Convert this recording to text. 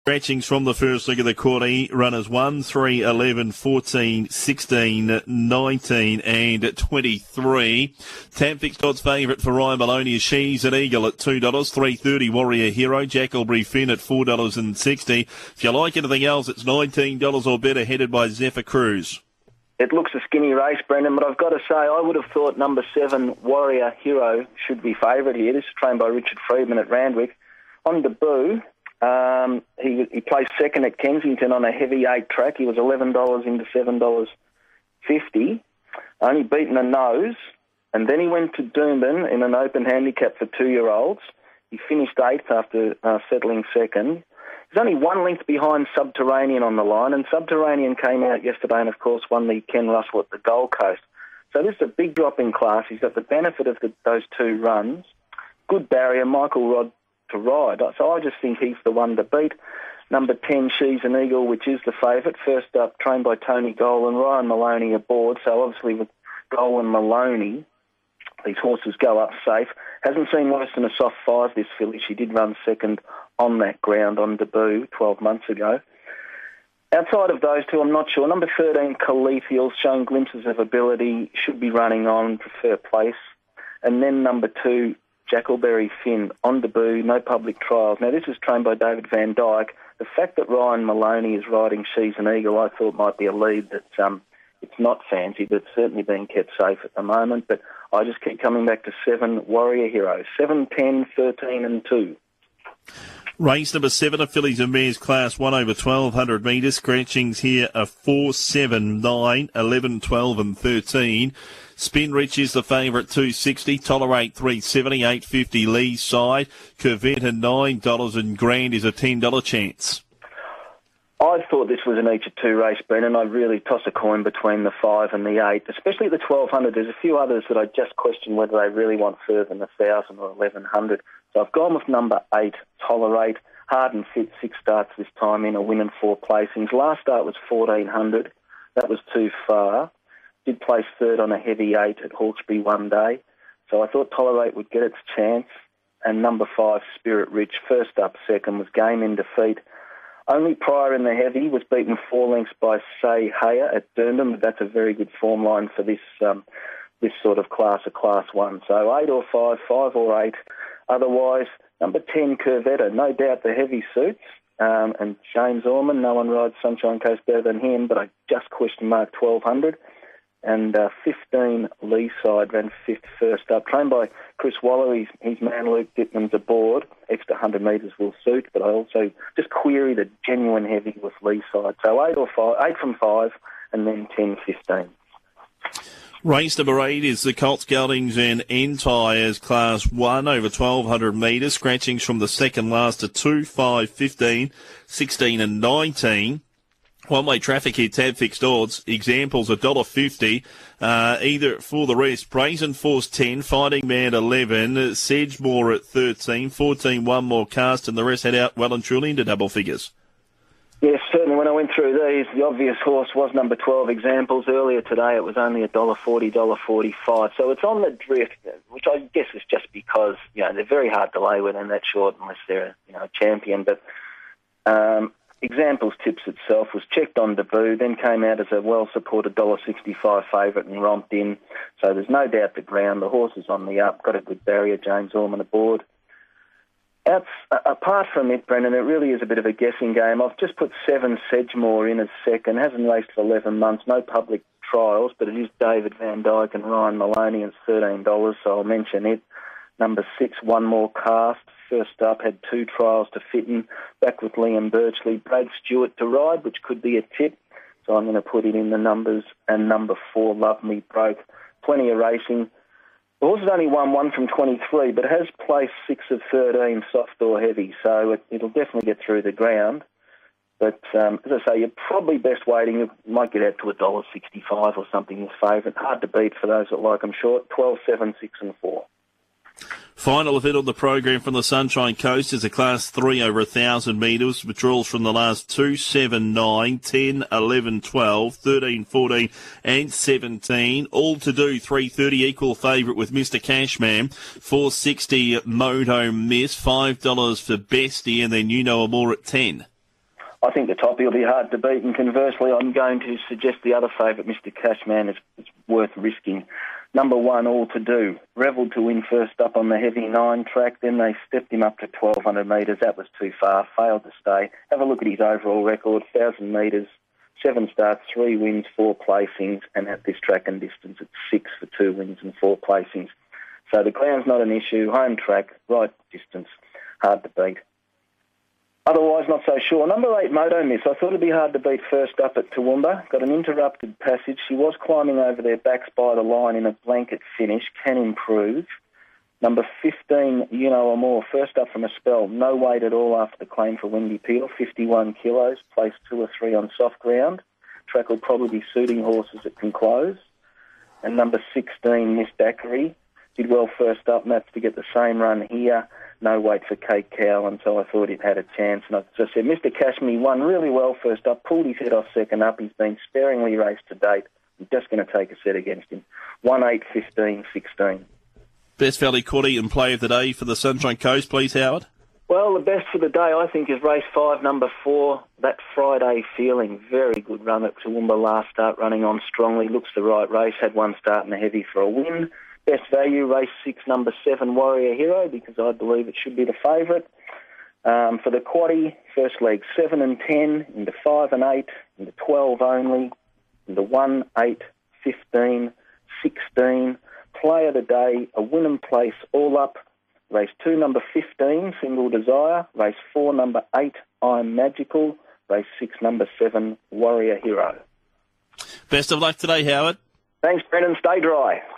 Scratchings from the first leg of the quarter. Runners 1, 3, 11, 14, 16, 19 and 23. Tam Fixed Odds favourite for Ryan Maloney is She's an Eagle at $2. $3.30 Warrior Hero. Jackalberry Finn at $4.60. If you like anything else, it's $19 or better, headed by Zephyr Cruz. It looks a skinny race, Brendan, but I've got to say I would have thought number 7, Warrior Hero, should be favourite here. This is trained by Richard Friedman at Randwick. On debut, he placed second at Kensington on a heavy 8 track. He was $11 into $7.50, only beaten a nose, and then he went to Doomben in an open handicap for 2-year-olds. He finished 8th after settling second. He's only 1 length behind Subterranean on the line, and Subterranean came out yesterday and, of course, won the Ken Russell at the Gold Coast. So this is a big drop in class. He's got the benefit of those 2 runs. Good barrier, Michael Rod to ride. So I just think he's the one to beat. Number 10, She's an Eagle, which is the favourite. First up, trained by Tony Goal and Ryan Maloney aboard. So obviously with Goal and Maloney, these horses go up safe. Hasn't seen worse than a soft 5 this filly. She did run second on that ground on debut 12 months ago. Outside of those 2, I'm not sure. Number 13, Calithiel's shown glimpses of ability, should be running on, prefer place. And then number 2, Jackalberry Finn, on debut, no public trials. Now, this is trained by David Van Dyke. The fact that Ryan Maloney is riding She's an Eagle, I thought might be a lead that it's not fancy, but certainly being kept safe at the moment. But I just keep coming back to 7, Warrior Hero. 7, 10, 13 and 2. Race number 7 of fillies and mares class 1 over 1,200 metres. Scratchings here are 4, 7, 9, 11, 12 and 13. Spin Rich is the favourite, $2.60. Tolerate, $3.70. $8.50 Lee's side. Curvetta, $9 and Grand is a $10 chance. I thought this was an each of 2 race, Brendan. I'd really toss a coin between the 5 and the 8, especially the 1,200. There's a few others that I just question whether they really want further than 1,000 or 1,100. So I've gone with number 8, Tolerate. Hard and fit, 6 starts this time in, a win and 4 placings. Last start was 1,400. That was too far. Did place third on a heavy 8 at Hawkesbury one day. So I thought Tolerate would get its chance. And number 5, Spirit Rich, first up, second, was game in defeat. Only prior in the heavy, was beaten 4 lengths by Say Hayer at Doomben, but that's a very good form line for this sort of class, a class 1. So 8 or 5, 5 or 8. Otherwise, number 10, Curvetta, no doubt the heavy suits. And James Orman, no one rides Sunshine Coast better than him, but I just question mark 1,200. And 15, Lee side, ran 5th first up. Trained by Chris Waller, his man Luke Dittman's aboard. Extra 100 metres will suit, but I also just query the genuine heavy with Lee side. So 8 or 5, 8 from 5, and then 10, 15. Race number 8 is the Colts, Geldings and Entires class 1 over 1,200 metres. Scratchings from the second last to 2, 5, 15, 16 and 19. One-way traffic here, Tab Fixed Odds. Examples, $1.50. Either for the rest, Brazen Force 10, Fighting Man 11, Sedgemore at 13, 14, one more cast, and the rest head out well and truly into double figures. Yes, certainly. When I went through these, the obvious horse was number 12, Examples. Earlier today, it was only $1.40, $1.45. So it's on the drift, which I guess is just because, they're very hard to lay with and that short unless they're, a champion. But Examples tips itself, was checked on debut, then came out as a well-supported $1.65 favourite and romped in. So there's no doubt the ground. The horse is on the up, got a good barrier, James Orman aboard. Apart from it, Brendan, it really is a bit of a guessing game. I've just put 7, Sedgemore in as second. Hasn't raced for 11 months, no public trials, but it is David Van Dyke and Ryan Maloney. It's $13, so I'll mention it. Number 6, One More Cast. First up, had 2 trials to fit in. Back with Liam Birchley. Brad Stewart to ride, which could be a tip. So I'm going to put it in the numbers. And number 4, Love Me Broke. Plenty of racing. The horse has only won 1 from 23, but has placed 6 of 13, soft or heavy. So it'll definitely get through the ground. But as I say, you're probably best waiting. You might get out to $1.65 or something as favourite. Hard to beat for those that like them short. 12, 7, 6 and 4. Final event on the program from the Sunshine Coast is a Class 3 over 1,000 metres. Withdrawals from the last 2, 7, 9, 10, 11, 12, 13, 14 and 17. All to do, $3.30 equal favourite with Mr. Cashman. $4.60 Moto Miss, $5 for Bestie, and then You Know More at 10. I think the toppy will be hard to beat, and conversely, I'm going to suggest the other favourite, Mr. Cashman, is worth risking. Number 1, All To Do. Revelled to win first up on the heavy 9 track, then they stepped him up to 1,200 metres. That was too far, failed to stay. Have a look at his overall record, 1,000 metres, 7 starts, 3 wins, 4 placings, and at this track and distance, it's 6 for 2 wins and 4 placings. So the ground's not an issue, home track, right distance, hard to beat. Otherwise, not so sure. Number 8, Moto Miss. I thought it'd be hard to beat first up at Toowoomba. Got an interrupted passage. She was climbing over their backs by the line in a blanket finish. Can improve. Number 15, You Know or More. First up from a spell. No weight at all after the claim for Wendy Peel. 51 kilos. Placed 2 or 3 on soft ground. Track will probably be suiting horses that can close. And number 16, Miss Daiquiri. Did well first up, and that's to get the same run here. No weight for Kate Cowan, so I thought it had a chance. And as I said, Mr. Cashme won really well first up, pulled his head off second up. He's been sparingly raced to date. I'm just going to take a set against him. 1, 8, 15, 16. Best Valley Quaddy and play of the day for the Sunshine Coast, please, Howard. Well, the best for the day, I think, is race 5, number 4, That Friday Feeling. Very good run at Toowoomba last start, running on strongly. Looks the right race. Had one start in the heavy for a win. Best value, race 6, number 7, Warrior Hero, because I believe it should be the favourite. For the quaddie, first leg 7 and 10, into 5 and 8, into 12 only, into 1, 8, 15, 16. Play of the day, a win and place, all up. Race 2, number 15, Single Desire. Race 4, number 8, I'm Magical. Race 6, number 7, Warrior Hero. Best of luck today, Howard. Thanks, Brendan. Stay dry.